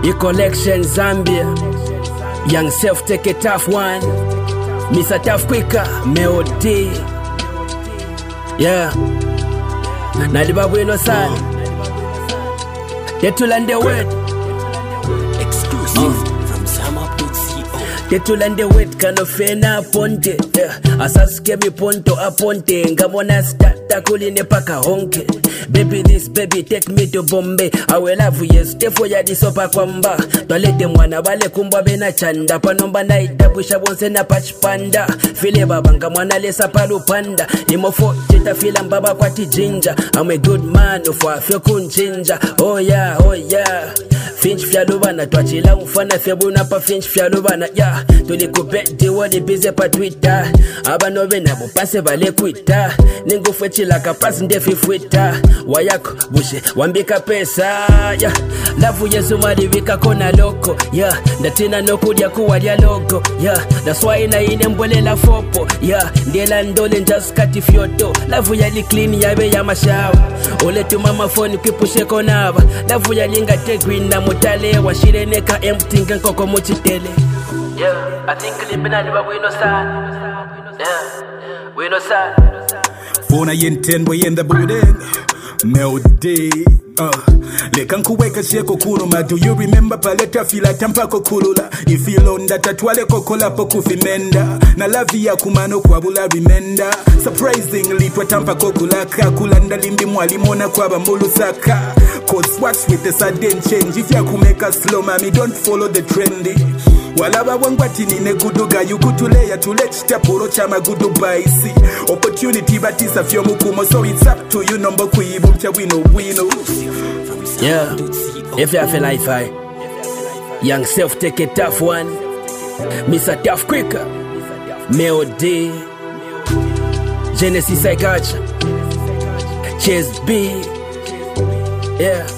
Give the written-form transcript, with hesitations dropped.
E-Collection Zambia. Young Self take a tough one. Mr. Tough Quicker, Melody. Yeah. Nadiba Bueno San. They to land the word. Exclusive from SamUp.co. They to land the word. Kanofena ponte. Asasuke mi ponto aponte. Ngamona stata kuline paka honke. Baby this, baby take me to Bombay. I will love you, stay for ya disopa kwamba. Twalete mwana wale kumbwa bena chanda. Panomba na itabusha bonse na patch panda. File babanga mwana lesa palu panda. Imofo chita fila mbaba kwa tijinja. I'm a good man, ufo afyo kunchinja. Oh yeah, oh yeah. Finch fyalubana, twachila mfana fyabuna pa finch fyalubana. Yeah, tulikubeti wadi bize pa Twitter. Abano bena bupase bale kwita. Ningu fwechila kapasi ndefi fwita. Wayako bushe wambika pesa. Yeah, lavu yesu marivika kona loko. Yeah, ndatina nokudia kuwadia logo. Yeah, that's why na ine mbwelela fopo. Yeah, ndela ndole njaskati fyoto. Lavu yali clean yabe ya mashawa. Ole tu mama phone kipushe konava. Lavu yalinga tegwin na mutale. Washirene empty nkoko muchitele. Yeah, I think lipina liba Bueno San. Yeah, Bueno San. Phone yenten we in the building. Melody. Lekankuweka sheko kuluma. Do you remember paleta fila tampako kulula? Ifilonda tatwale kokola poku fimenda. Na lavi ya kumano kwa bula remenda. Surprisingly twa tampako kulaka. Kulanda limbi mwalimona kwa bambulu saka. Cause what's with the sudden change? If ya kumeka slow mami don't follow the trendy. Walaba wangwati nine guduga yukutuleya tulechita puro chama gudu baisi. Opportunity batisa fyo mukumo. So it's up to you number kuibu mcha wino. Yeah, if you feel like I Young Self take a tough one. Mr. Tough Quicker, Melody, Genesis I gotcha. Chase B. Yeah.